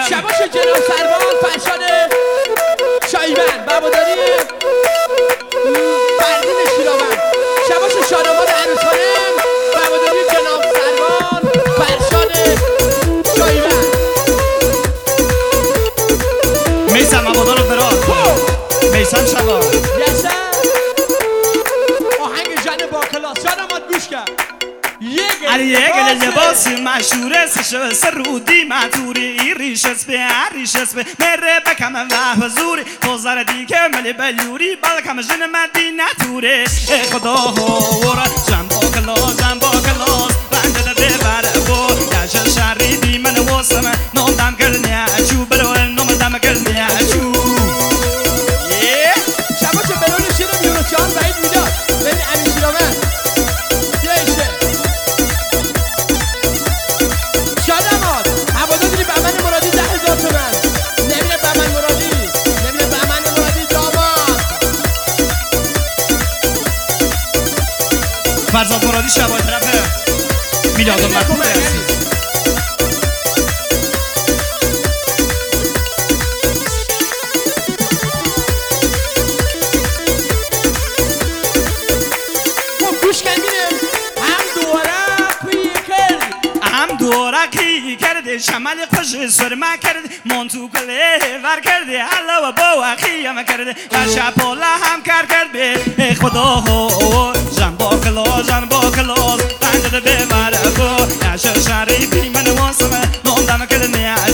شباش جناب سروان فرشاد شایبند باباداری فردین شیراوند شباش شادآباد عروس خانم باباداری جناب سروان فرشاد شایبند میسم مبادار براد میسم شبا یسه آهنگ جن با کلاس شادآباد گوش کرد یه گل لباس مشهوره سر رودی مطوری ریشس به مره بکم و حضوری تو زردی که ملی بلیوری بلکم جن مدینه توره خدا هورا جنب با کلاس بنده ده ببره بو یاش شریدی من واسم نام گرنی اچو برو نام دم گرنی اچو شبا چه برون شیر میونه چهار بعید میداد بین امین شیراوند شادآباد هوادار داری بهمن مرادی 10,000 تومن نمیره بهمن مرادی نمیره بهمن مرادی داماد فرزاد مرادی شبای طرف میلاد و مکتوب دورکی کرده شمال خوش سرما کرده منتو کله ور کرده حالا و با اخیم کرده و شپاله هم کرد به خدا هو جن با کلاس بنده ده ببره با یاش شریفی من واسمه نام دم کرده